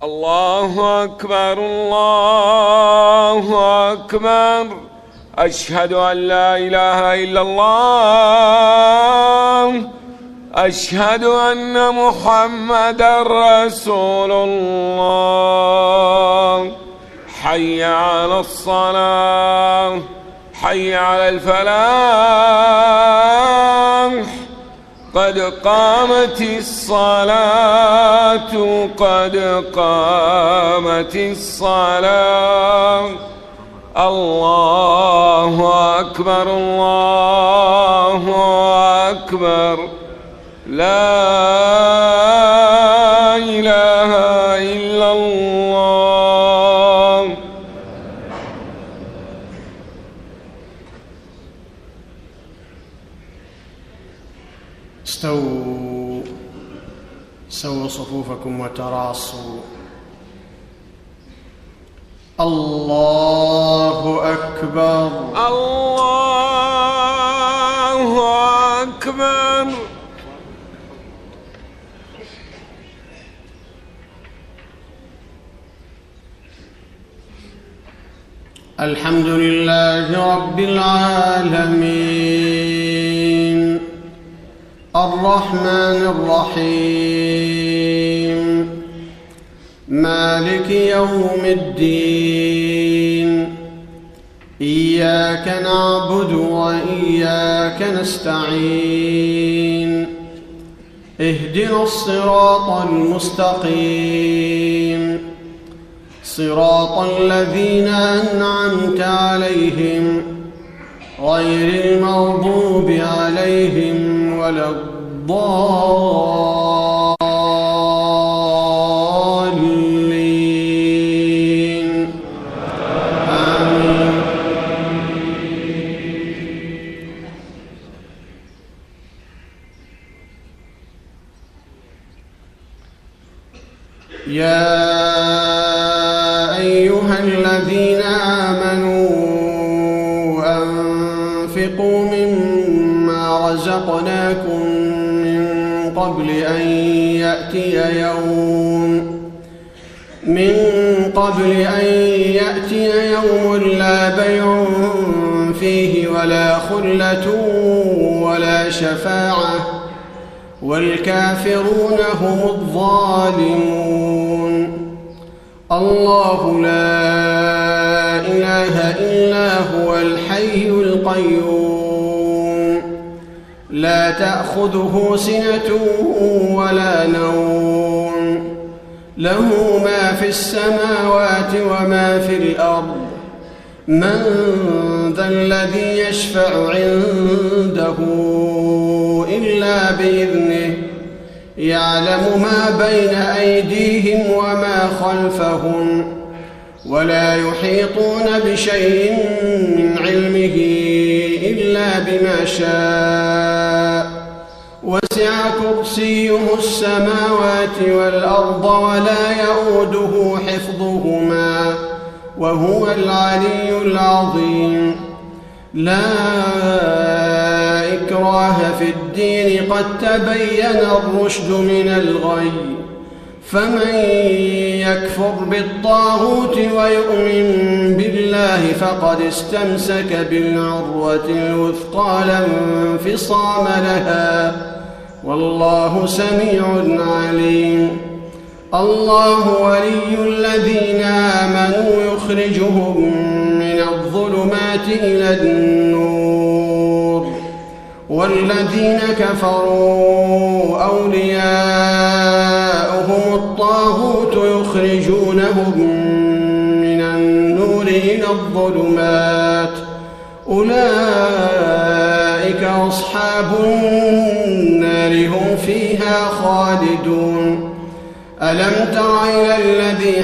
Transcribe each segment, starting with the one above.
الله أكبر الله أكبر. أشهد أن لا إله إلا الله. أشهد أن محمدًا رسول الله. حي على الصلاة، حي على الفلاح، قد قامت الصلاة، قد قامت الصلاة. الله أكبر الله أكبر. لا إله إلا الله. استووا، سووا صفوفكم وتراصوا. الله أكبر الله أكبر. الحمد لله رب العالمين، الرحمن الرحيم، مالك يوم الدين. إياك نعبد وإياك نستعين. اهدنا الصراط المستقيم، صراط الذين أنعمت عليهم غير المغضوب عليهم ولا الضالين. آمين. يا أيها الذين آمنوا أنفقوا مما رزقناكم من قبل أن يأتي يوم لا بيع فيه ولا خلة ولا شفاعة والكافرون هم الظالمون. الله لا إله إلا هو الحي القيوم، لا تأخذه سنة ولا نوم، له ما في السماوات وما في الأرض. من ذا الذي يشفع عنده إلا بإذنه، يعلم ما بين أيديهم وما خلفهم، ولا يحيطون بشيء من علمه إلا بما شاء. وسع كرسيه السماوات والأرض ولا يئوده حفظهما وهو العلي العظيم. لا إكراه في الدين، قد تبين الرشد من الغي. فمن يكفر بالطاغوت ويؤمن بالله فقد استمسك بالعروة الوثقى لا انفصام لها، والله سميع عليم. الله ولي الذين آمنوا يخرجهم من الظلمات إلى النور، والذين كفروا أولياؤهم الطاغوت يخرجونهم من النور إلى الظلمات. أولئك أصحاب النار هم فيها خالدون. ألم تر إلى الذي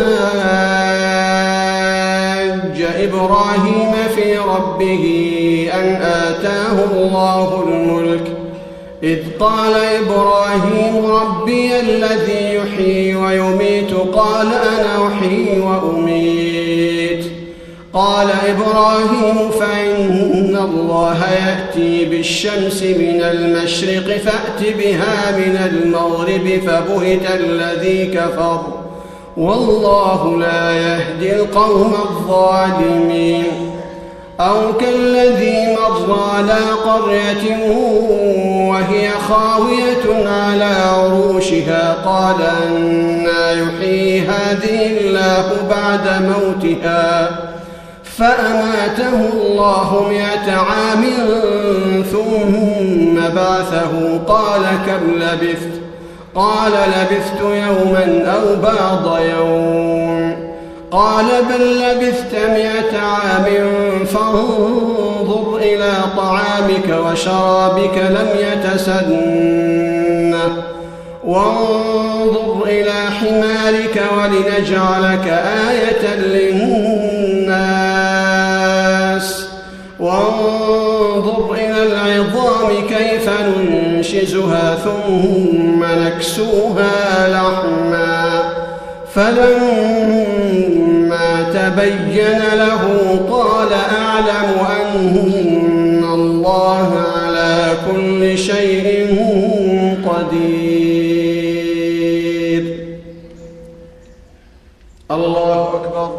حاج إبراهيم في ربه أن آتاه الله الملك، إذ قال إبراهيم ربي الذي يحيي ويميت، قال أنا أحيي وأميت. قال إبراهيم فإن الله يأتي بالشمس من المشرق فأت بها من المغرب، فبهت الذي كفر والله لا يهدي القوم الظالمين. أو كالذي مر على قرية وهي خاوية على عروشها قال أنى يحيي هذه الله بعد موتها فأماته الله 100 عام ثم بعثه قال كم لبثت؟ قال لبثت يوما أو بعض يوم. قال بل لبثت 100 عام فانظر إلى طعامك وشرابك لم يتسنه وانظر إلى حمارك ولنجعلك آية للناس وانظر إلى العظام كيف ننشزها ثم نكسوها لحما فلما تبين له قال أعلم أن الله على كل شيء قدير. الله أكبر.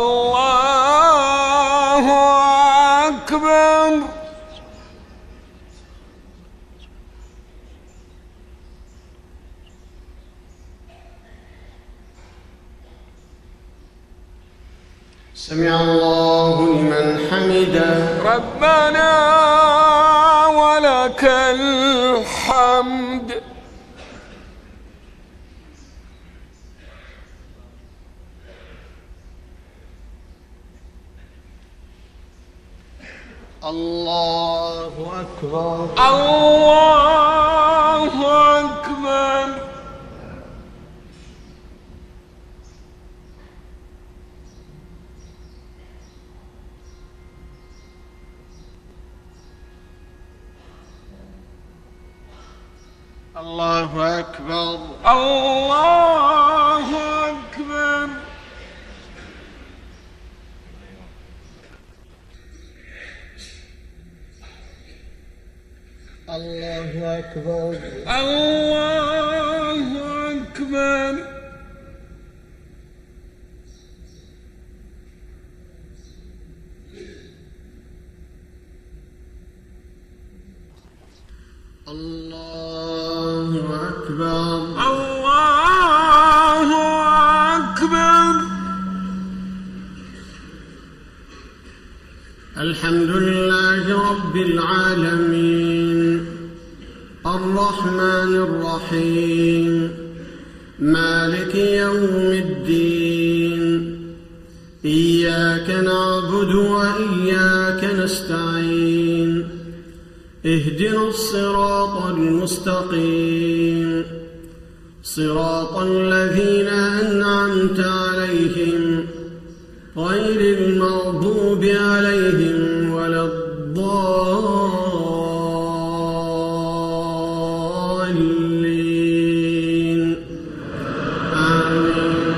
الله أكبر. سمع الله لمن حمده. ربنا ولك الحمد. الله أكبر. الله أكبر. الله أكبر. الله أكبر. الله أكبر. الله أكبر. الله أكبر. الله أكبر. الحمد لله رب العالمين الرحمن الرحيم مالك يوم الدين إياك نعبد وإياك نستعين اهدنا الصراط المستقيم صراط الذين أنعمت عليهم غير المغضوب عليهم ولا الضالين آمين.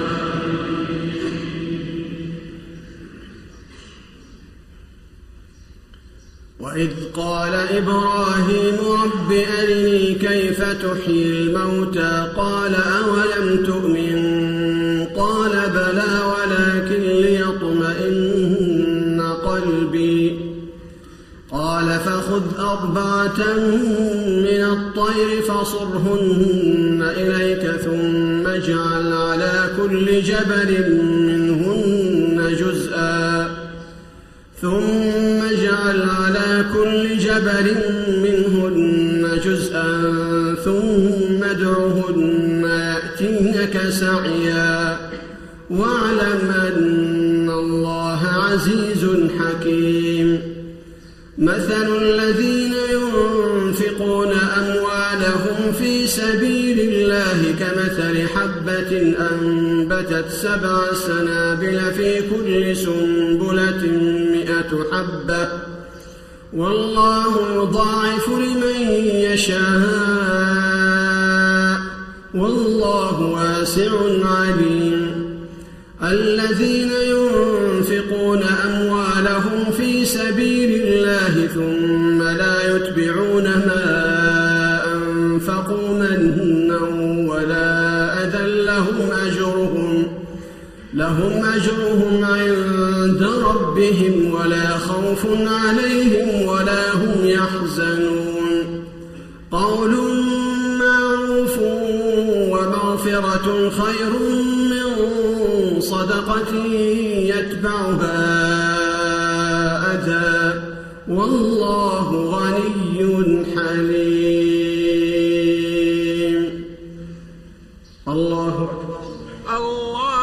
وإذ قال إبراهيم رب أرني كيف تحيي الموتى قال أولم تؤمن قال بلى ولكن ليطمئن قلبي قال فخذ 4 من الطير فصرهن إليك ثم اجعل على كل جبل منهن جزءا ثم ادعهن يأتينك سعيا واعلم أن الله عزيز حكيم. مثل الذين ينفقون أموالهم في سبيل الله كمثل حبة أنبتت 7 سنابل في كل سنبلة 100 حبة والله يضاعف لمن يشاء والله واسع عليم. الذين ينفقون أموالهم في سبيل الله ثم لا يتبعون ما أنفقوا منا ولا أذى لهم لهم أجرهم عند ربهم ولا خوف عليهم ولا هم يحزنون قول معروف ومغفرة خير من صدقة يتبعها أذى والله غني حليم. الله أكبر. الله